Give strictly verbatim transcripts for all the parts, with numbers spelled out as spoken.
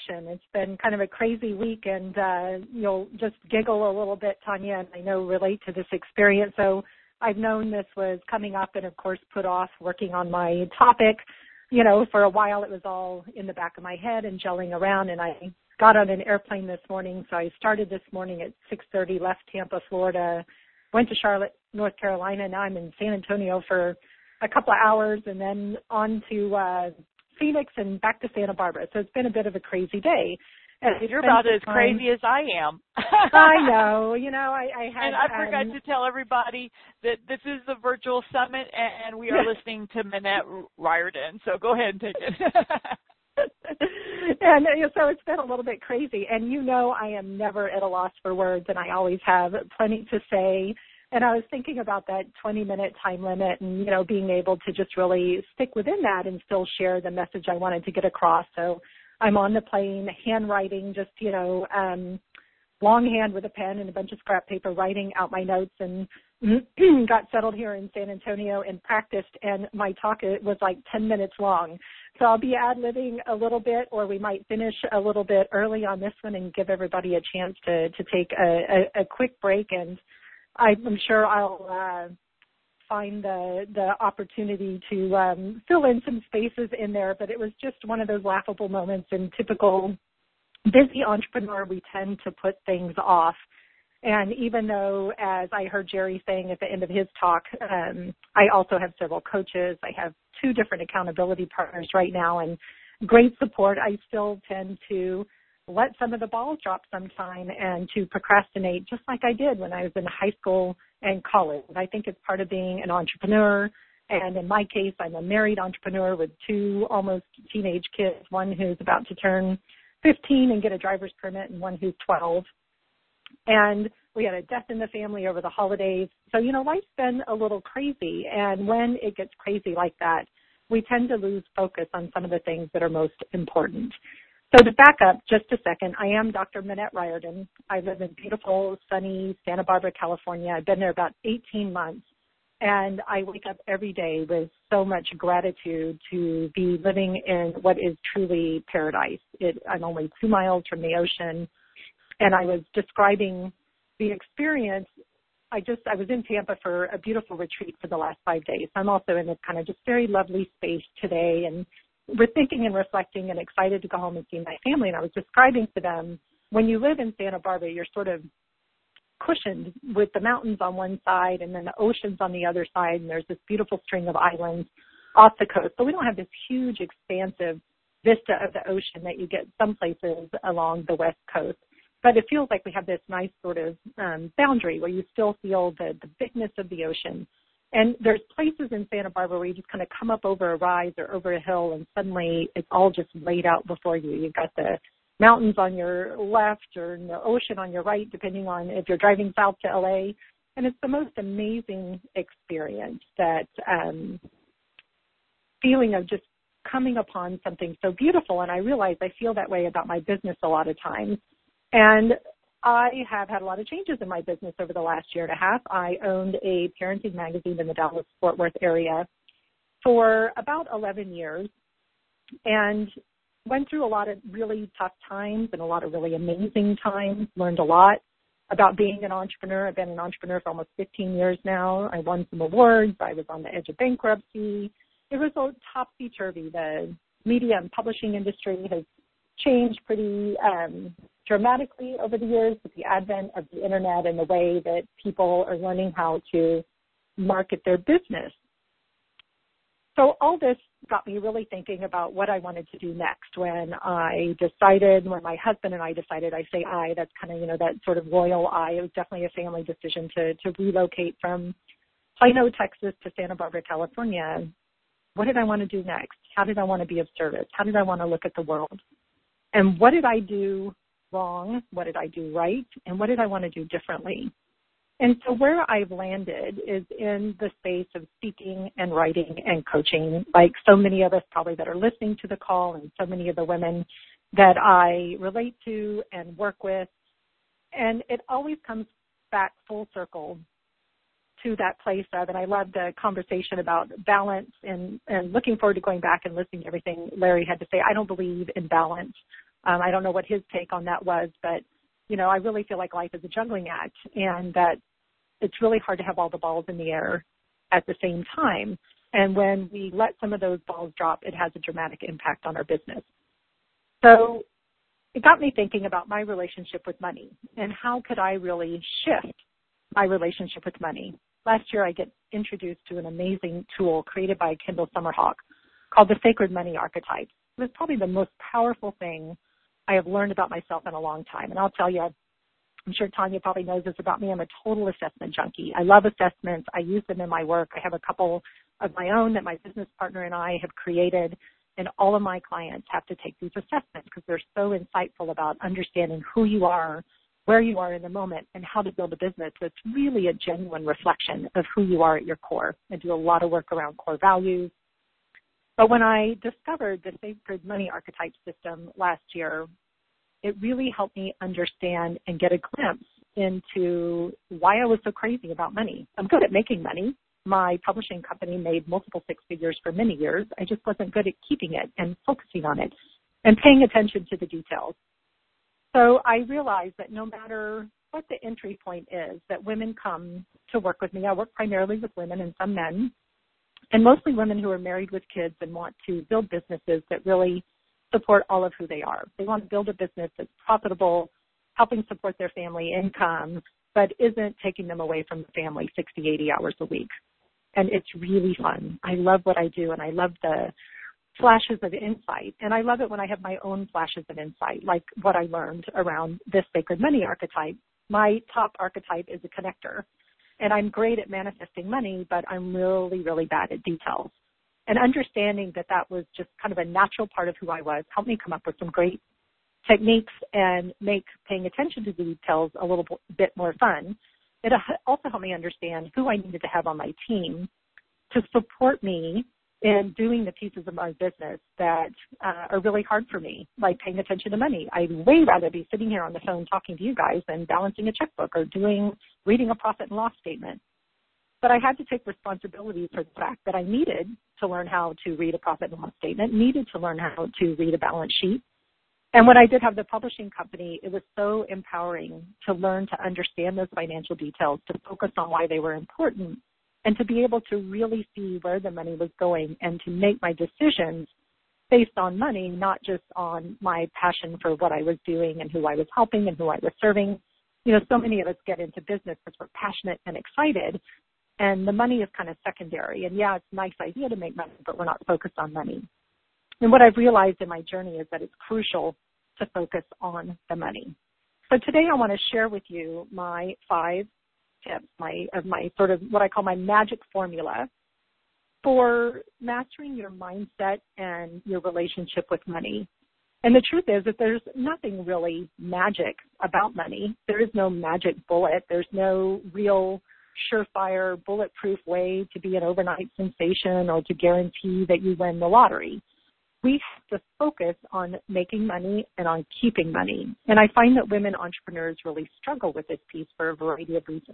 action. It's been kind of a crazy week, and uh, you'll just giggle a little bit, Tanya, and I know relate to this experience. So I've known this was coming up and, of course, put off working on my topic. You know, for a while it was all in the back of my head and gelling around, and I got on an airplane this morning. So I started this morning at six thirty, left Tampa, Florida, went to Charlotte, North Carolina. Now I'm in San Antonio for a couple of hours, and then on to uh, Phoenix and back to Santa Barbara. So it's been a bit of a crazy day. And You're about as time. crazy as I am. I know. You know, I, I had... And I forgot um, to tell everybody that this is the virtual summit, and we are listening to Minette Riordan. So go ahead and take it. And you know, so it's been a little bit crazy. And you know I am never at a loss for words, and I always have plenty to say. And I was thinking about that twenty-minute time limit and, you know, being able to just really stick within that and still share the message I wanted to get across. So I'm on the plane, handwriting, just, you know, um, longhand with a pen and a bunch of scrap paper, writing out my notes, and got settled here in San Antonio and practiced. And my talk it was like ten minutes long. So I'll be ad-libbing a little bit, or we might finish a little bit early on this one and give everybody a chance to, to take a, a, a quick break. And I'm sure I'll uh, find the the opportunity to um, fill in some spaces in there, but it was just one of those laughable moments. In typical busy entrepreneur, we tend to put things off. And even though, as I heard Jerry saying at the end of his talk, um, I also have several coaches. I have two different accountability partners right now and great support. I still tend to let some of the balls drop sometime and to procrastinate, just like I did when I was in high school and college. I think it's part of being an entrepreneur. And in my case, I'm a married entrepreneur with two almost teenage kids, one who's about to turn fifteen and get a driver's permit, and one who's twelve. And we had a death in the family over the holidays. So, you know, life's been a little crazy. And when it gets crazy like that, we tend to lose focus on some of the things that are most important. So to back up just a second, I am Doctor Minette Riordan. I live in beautiful, sunny Santa Barbara, California. I've been there about eighteen months, and I wake up every day with so much gratitude to be living in what is truly paradise. It, I'm only two miles from the ocean, and I was describing the experience. I just, I was in Tampa for a beautiful retreat for the last five days. I'm also in this kind of just very lovely space today, and we're thinking and reflecting and excited to go home and see my family. And I was describing to them, when you live in Santa Barbara, you're sort of cushioned with the mountains on one side and then the oceans on the other side, and there's this beautiful string of islands off the coast. So we don't have this huge, expansive vista of the ocean that you get some places along the West Coast. But it feels like we have this nice sort of um, boundary where you still feel the, the bigness of the ocean. And there's places in Santa Barbara where you just kind of come up over a rise or over a hill, and suddenly it's all just laid out before you. You've got the mountains on your left or the ocean on your right, depending on if you're driving south to L A. And it's the most amazing experience, that um, feeling of just coming upon something so beautiful. And I realize I feel that way about my business a lot of times. And I have had a lot of changes in my business over the last year and a half. I owned a parenting magazine in the Dallas-Fort Worth area for about eleven years and went through a lot of really tough times and a lot of really amazing times, learned a lot about being an entrepreneur. I've been an entrepreneur for almost fifteen years now. I won some awards. I was on the edge of bankruptcy. It was a topsy-turvy. The media and publishing industry has changed pretty um, dramatically over the years with the advent of the internet and the way that people are learning how to market their business. So all this got me really thinking about what I wanted to do next. When I decided, when my husband and I decided, I say I, that's kind of, you know, that sort of royal I. It was definitely a family decision to, to relocate from Plano, Texas to Santa Barbara, California. What did I want to do next? How did I want to be of service? How did I want to look at the world? And what did I do wrong? What did I do right? And what did I want to do differently? And so where I've landed is in the space of speaking and writing and coaching, like so many of us probably that are listening to the call, and so many of the women that I relate to and work with. And it always comes back full circle to that place of, and I love the conversation about balance, and, and looking forward to going back and listening to everything Larry had to say. I don't believe in balance. Um, I don't know what his take on that was, but, you know, I really feel like life is a juggling act and that it's really hard to have all the balls in the air at the same time. And when we let some of those balls drop, it has a dramatic impact on our business. So it got me thinking about my relationship with money and how could I really shift my relationship with money. Last year, I get introduced to an amazing tool created by Kendall Summerhawk called the Sacred Money Archetype. It was probably the most powerful thing I have learned about myself in a long time. And I'll tell you, I'm sure Tanya probably knows this about me. I'm a total assessment junkie. I love assessments. I use them in my work. I have a couple of my own that my business partner and I have created, and all of my clients have to take these assessments because they're so insightful about understanding who you are, where you are in the moment, and how to build a business that's really a genuine reflection of who you are at your core. I do a lot of work around core values. But when I discovered the Sacred Money Archetype system last year, it really helped me understand and get a glimpse into why I was so crazy about money. I'm good at making money. My publishing company made multiple six figures for many years. I just wasn't good at keeping it and focusing on it and paying attention to the details. So I realized that no matter what the entry point is, that women come to work with me. I work primarily with women and some men, and mostly women who are married with kids and want to build businesses that really support all of who they are. They want to build a business that's profitable, helping support their family income, but isn't taking them away from the family sixty, eighty hours a week. And it's really fun. I love what I do, and I love the flashes of insight. And I love it when I have my own flashes of insight, like what I learned around this Sacred Money Archetype. My top archetype is a connector, and I'm great at manifesting money, but I'm really, really bad at details. And understanding that that was just kind of a natural part of who I was helped me come up with some great techniques and make paying attention to the details a little bit more fun. It also helped me understand who I needed to have on my team to support me in doing the pieces of my business that uh, are really hard for me, like paying attention to money. I'd way rather be sitting here on the phone talking to you guys than balancing a checkbook or doing reading a profit and loss statement. But I had to take responsibility for the fact that I needed to learn how to read a profit and loss statement, needed to learn how to read a balance sheet. And when I did have the publishing company, it was so empowering to learn to understand those financial details, to focus on why they were important, and to be able to really see where the money was going and to make my decisions based on money, not just on my passion for what I was doing and who I was helping and who I was serving. You know, so many of us get into business because we're passionate and excited, and the money is kind of secondary. And yeah, it's a nice idea to make money, but we're not focused on money. And what I've realized in my journey is that it's crucial to focus on the money. So today I want to share with you my five tips, my of my sort of what I call my magic formula for mastering your mindset and your relationship with money. And the truth is that there's nothing really magic about money. There is no magic bullet. There's no real surefire, bulletproof way to be an overnight sensation or to guarantee that you win the lottery. We have to focus on making money and on keeping money. And I find that women entrepreneurs really struggle with this piece for a variety of reasons.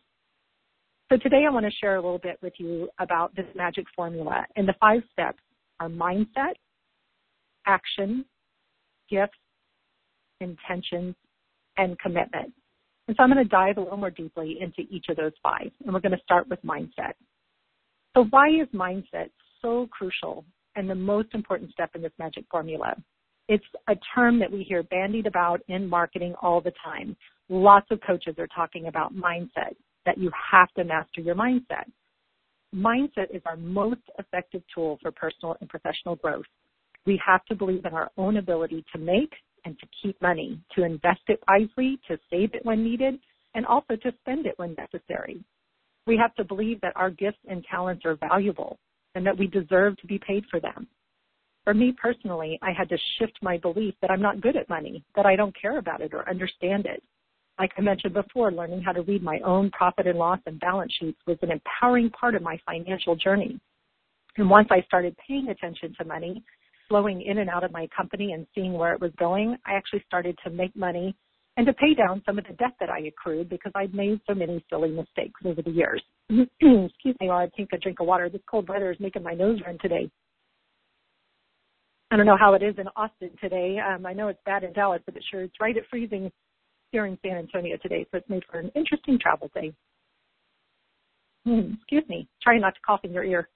So today I want to share a little bit with you about this magic formula. And the five steps are mindset, action, gifts, intentions, and commitment. And so I'm going to dive a little more deeply into each of those five. And we're going to start with mindset. So why is mindset so crucial and the most important step in this magic formula? It's a term that we hear bandied about in marketing all the time. Lots of coaches are talking about mindset, that you have to master your mindset. Mindset is our most effective tool for personal and professional growth. We have to believe in our own ability to make and to keep money, to invest it wisely, to save it when needed, and also to spend it when necessary. We have to believe that our gifts and talents are valuable and that we deserve to be paid for them. For me personally, I had to shift my belief that I'm not good at money, that I don't care about it or understand it. Like I mentioned before, learning how to read my own profit and loss and balance sheets was an empowering part of my financial journey. And once I started paying attention to money, flowing in and out of my company and seeing where it was going, I actually started to make money and to pay down some of the debt that I accrued because I'd made so many silly mistakes over the years. Excuse me while I take a drink of water. This cold weather is making my nose run today. I don't know how it is in Austin today. Um, I know it's bad in Dallas, but it's sure it's right at freezing here in San Antonio today, so it's made for an interesting travel day. Hmm, excuse me. Try not to cough in your ear.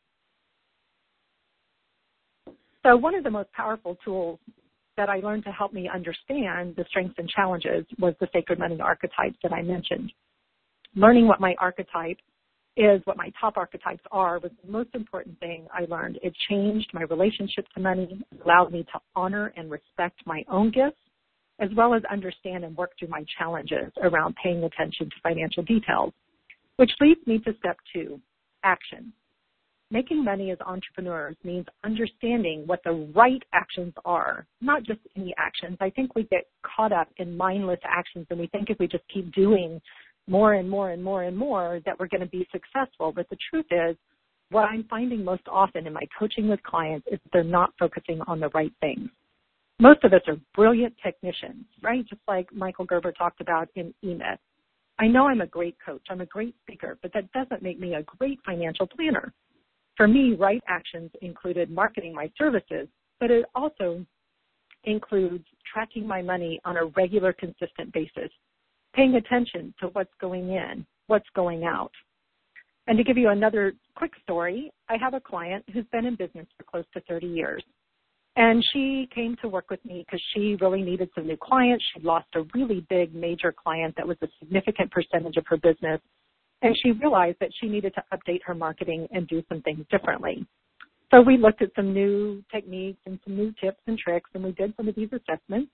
So one of the most powerful tools that I learned to help me understand the strengths and challenges was the sacred money archetypes that I mentioned. Learning what my archetype is, what my top archetypes are, was the most important thing I learned. It changed my relationship to money, allowed me to honor and respect my own gifts, as well as understand and work through my challenges around paying attention to financial details, which leads me to step two, action. Making money as entrepreneurs means understanding what the right actions are, not just any actions. I think we get caught up in mindless actions, and we think if we just keep doing more and more and more and more that we're going to be successful. But the truth is, what I'm finding most often in my coaching with clients is they're not focusing on the right things. Most of us are brilliant technicians, right? Just like Michael Gerber talked about in E-Myth. I know I'm a great coach, I'm a great speaker, but that doesn't make me a great financial planner. For me, right actions included marketing my services, but it also includes tracking my money on a regular, consistent basis, paying attention to what's going in, what's going out. And to give you another quick story, I have a client who's been in business for close to thirty years. And she came to work with me because she really needed some new clients. She'd lost a really big major client that was a significant percentage of her business. And she realized that she needed to update her marketing and do some things differently. So we looked at some new techniques and some new tips and tricks, and we did some of these assessments.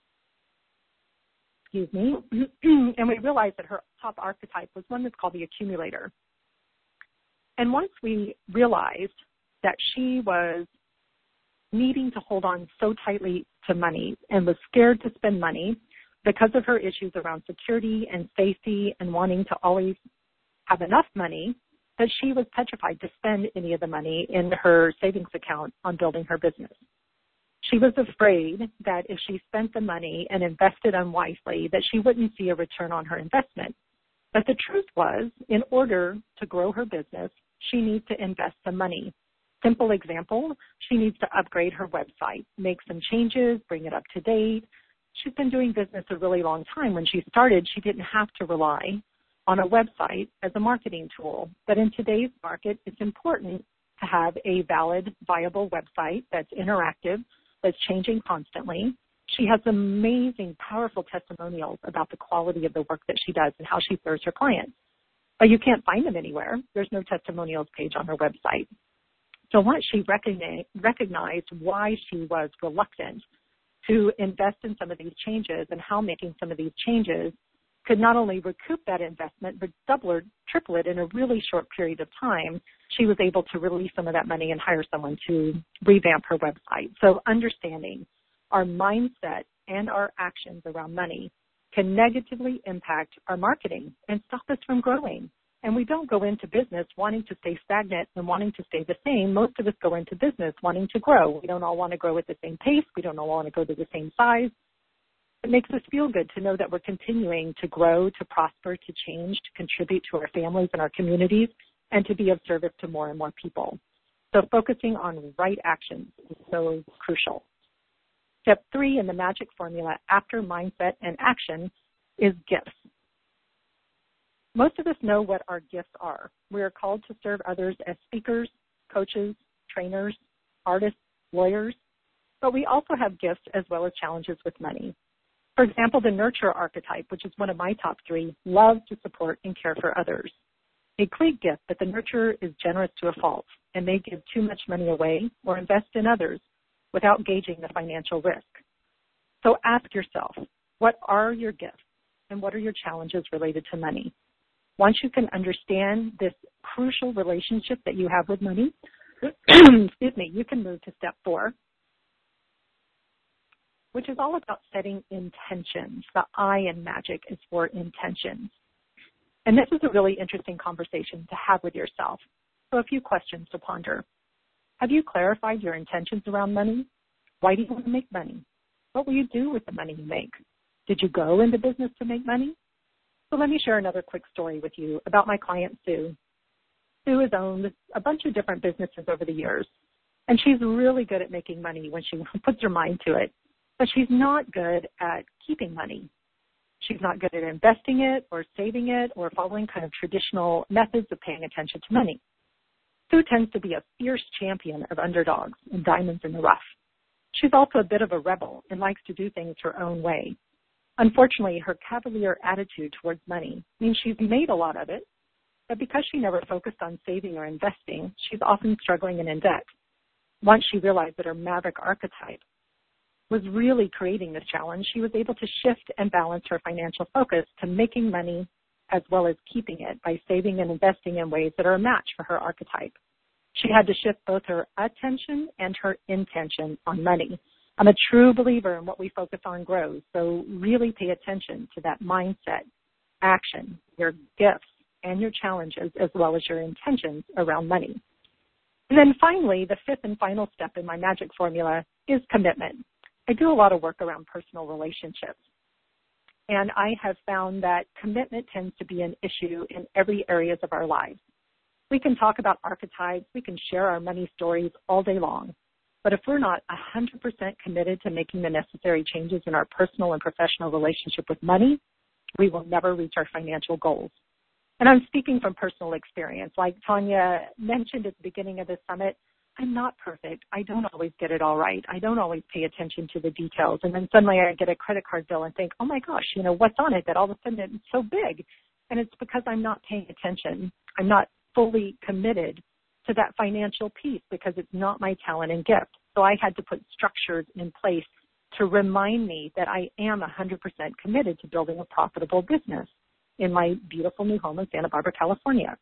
Excuse me. And we realized that her top archetype was one that's called the accumulator. And once we realized that she was needing to hold on so tightly to money and was scared to spend money because of her issues around security and safety and wanting to always have enough money, that she was petrified to spend any of the money in her savings account on building her business. She was afraid that if she spent the money and invested unwisely, that she wouldn't see a return on her investment. But the truth was, in order to grow her business, she needs to invest some money. Simple example, she needs to upgrade her website, make some changes, bring it up to date. She's been doing business a really long time. When she started, she didn't have to rely on a website as a marketing tool. But in today's market, it's important to have a valid, viable website that's interactive, that's changing constantly. She has amazing, powerful testimonials about the quality of the work that she does and how she serves her clients. But you can't find them anywhere. There's no testimonials page on her website. So once she recognized, recognized why she was reluctant to invest in some of these changes and how making some of these changes could not only recoup that investment, but double or triple it in a really short period of time, she was able to release some of that money and hire someone to revamp her website. So understanding our mindset and our actions around money can negatively impact our marketing and stop us from growing. And we don't go into business wanting to stay stagnant and wanting to stay the same. Most of us go into business wanting to grow. We don't all want to grow at the same pace. We don't all want to go to the same size. It makes us feel good to know that we're continuing to grow, to prosper, to change, to contribute to our families and our communities, and to be of service to more and more people. So focusing on right actions is so crucial. Step three in the magic formula after mindset and action is gifts. Most of us know what our gifts are. We are called to serve others as speakers, coaches, trainers, artists, lawyers, but we also have gifts as well as challenges with money. For example, the nurturer archetype, which is one of my top three, loves to support and care for others. A great gift, but the nurturer is generous to a fault and may give too much money away or invest in others without gauging the financial risk. So ask yourself, what are your gifts and what are your challenges related to money? Once you can understand this crucial relationship that you have with money, excuse me, you can move to step four, which is all about setting intentions. The I in magic is for intentions. And this is a really interesting conversation to have with yourself. So a few questions to ponder. Have you clarified your intentions around money? Why do you want to make money? What will you do with the money you make? Did you go into business to make money? So let me share another quick story with you about my client, Sue. Sue has owned a bunch of different businesses over the years. And she's really good at making money when she puts her mind to it, but she's not good at keeping money. She's not good at investing it or saving it or following kind of traditional methods of paying attention to money. Sue tends to be a fierce champion of underdogs and diamonds in the rough. She's also a bit of a rebel and likes to do things her own way. Unfortunately, her cavalier attitude towards money means she's made a lot of it, but because she never focused on saving or investing, she's often struggling and in debt. Once she realized that her maverick archetype was really creating this challenge, she was able to shift and balance her financial focus to making money as well as keeping it by saving and investing in ways that are a match for her archetype. She had to shift both her attention and her intention on money. I'm a true believer in what we focus on grows, so really pay attention to that mindset, action, your gifts, and your challenges, as well as your intentions around money. And then finally, the fifth and final step in my magic formula is commitment. I do a lot of work around personal relationships, and I have found that commitment tends to be an issue in every areas of our lives. We can talk about archetypes, we can share our money stories all day long, but if we're not one hundred percent committed to making the necessary changes in our personal and professional relationship with money, we will never reach our financial goals. And I'm speaking from personal experience. Like Tanya mentioned at the beginning of this summit, I'm not perfect. I don't always get it all right. I don't always pay attention to the details. And then suddenly I get a credit card bill and think, oh my gosh, you know, what's on it that all of a sudden it's so big? And it's because I'm not paying attention. I'm not fully committed to that financial piece because it's not my talent and gift. So I had to put structures in place to remind me that I am one hundred percent committed to building a profitable business in my beautiful new home in Santa Barbara, California.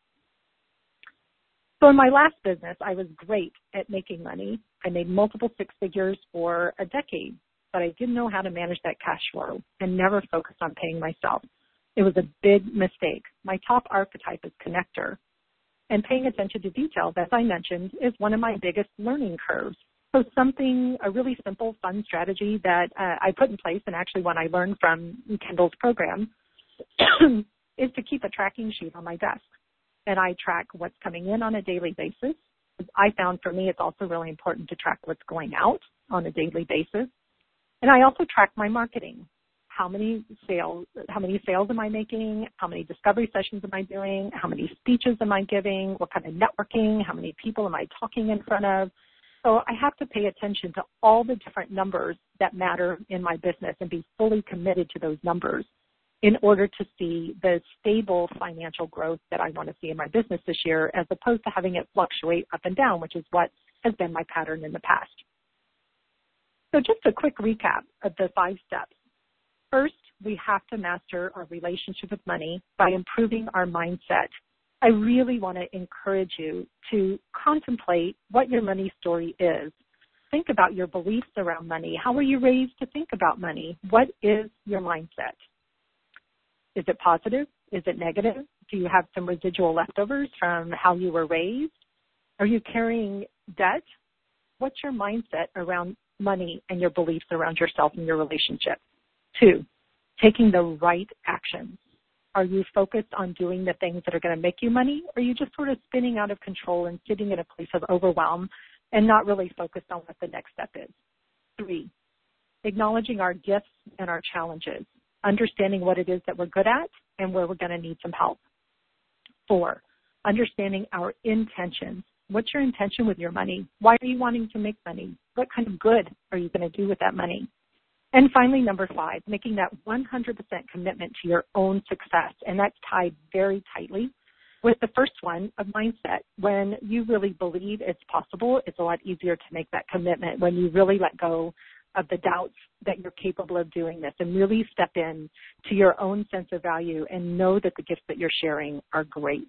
So in my last business, I was great at making money. I made multiple six figures for a decade, but I didn't know how to manage that cash flow and never focused on paying myself. It was a big mistake. My top archetype is connector, and paying attention to details, as I mentioned, is one of my biggest learning curves. So something, a really simple, fun strategy that uh, I put in place, and actually one I learned from Kendall's program, is to keep a tracking sheet on my desk. And I track what's coming in on a daily basis. I found for me it's also really important to track what's going out on a daily basis. And I also track my marketing. How many sales, how many sales am I making? How many discovery sessions am I doing? How many speeches am I giving? What kind of networking? How many people am I talking in front of? So I have to pay attention to all the different numbers that matter in my business and be fully committed to those numbers in order to see the stable financial growth that I want to see in my business this year, as opposed to having it fluctuate up and down, which is what has been my pattern in the past. So just a quick recap of the five steps. First, we have to master our relationship with money by improving our mindset. I really want to encourage you to contemplate what your money story is. Think about your beliefs around money. How were you raised to think about money? What is your mindset? Is it positive? Is it negative? Do you have some residual leftovers from how you were raised? Are you carrying debt? What's your mindset around money and your beliefs around yourself and your relationship? Two, taking the right actions. Are you focused on doing the things that are going to make you money? Or are you just sort of spinning out of control and sitting in a place of overwhelm and not really focused on what the next step is? Three, acknowledging our gifts and our challenges, understanding what it is that we're good at and where we're going to need some help. Four, understanding our intentions. What's your intention with your money? Why are you wanting to make money? What kind of good are you going to do with that money? And finally, number five, making that one hundred percent commitment to your own success. And that's tied very tightly with the first one of mindset. When you really believe it's possible, it's a lot easier to make that commitment when you really let go of the doubts that you're capable of doing this and really step in to your own sense of value and know that the gifts that you're sharing are great.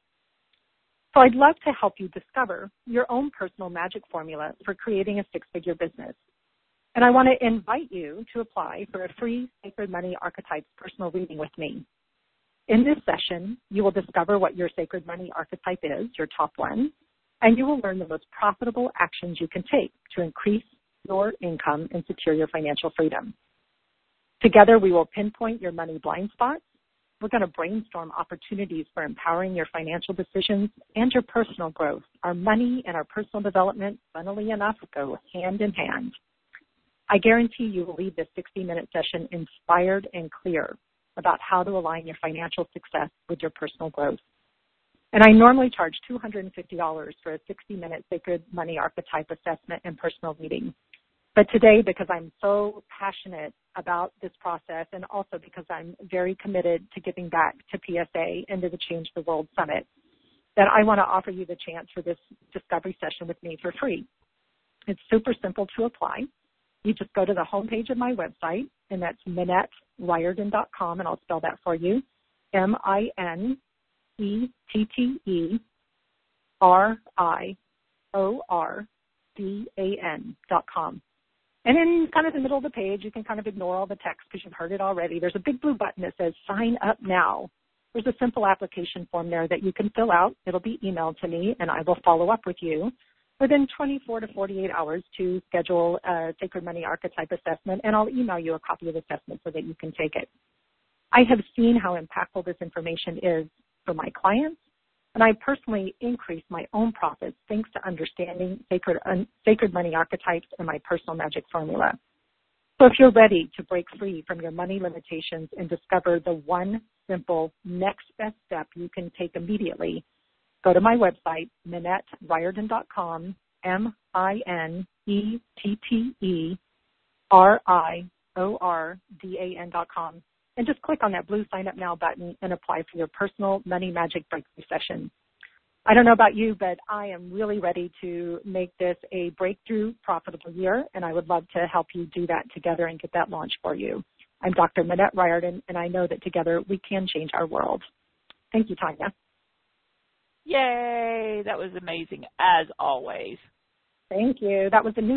So I'd love to help you discover your own personal magic formula for creating a six-figure business. And I want to invite you to apply for a free Sacred Money Archetypes personal reading with me. In this session, you will discover what your Sacred Money Archetype is, your top one, and you will learn the most profitable actions you can take to increase your income and secure your financial freedom. Together, we will pinpoint your money blind spots, We're going to brainstorm opportunities for empowering your financial decisions and your personal growth. Our money and our personal development, funnily enough, go hand in hand. I guarantee you will leave this sixty-minute session inspired and clear about how to align your financial success with your personal growth. And I normally charge two hundred fifty dollars for a sixty-minute Sacred Money Archetype assessment and personal reading. But today, because I'm so passionate about this process and also because I'm very committed to giving back to P S A and to the Change the World Summit, that I want to offer you the chance for this discovery session with me for free. It's super simple to apply. You just go to the homepage of my website, and that's Minette Riordan dot com, and I'll spell that for you, M I N E T T E R I O R D A N dot com. And in kind of the middle of the page, you can kind of ignore all the text because you've heard it already. There's a big blue button that says Sign Up Now. There's a simple application form there that you can fill out. It'll be emailed to me, and I will follow up with you within twenty-four to forty-eight hours to schedule a Sacred Money Archetype assessment, and I'll email you a copy of the assessment so that you can take it. I have seen how impactful this information is for my clients, and I personally increase my own profits thanks to understanding sacred, un, sacred money archetypes and my personal magic formula. So if you're ready to break free from your money limitations and discover the one simple next best step you can take immediately, go to my website, Minette Riordan dot com, M I N E T T E R I O R D A N dot com. And just click on that blue Sign Up Now button and apply for your personal money magic breakthrough session. I don't know about you, but I am really ready to make this a breakthrough profitable year, and I would love to help you do that together and get that launch for you. I'm Doctor Minette Riordan, and I know that together we can change our world. Thank you, Tanya. Yay, that was amazing, as always. Thank you. That was a new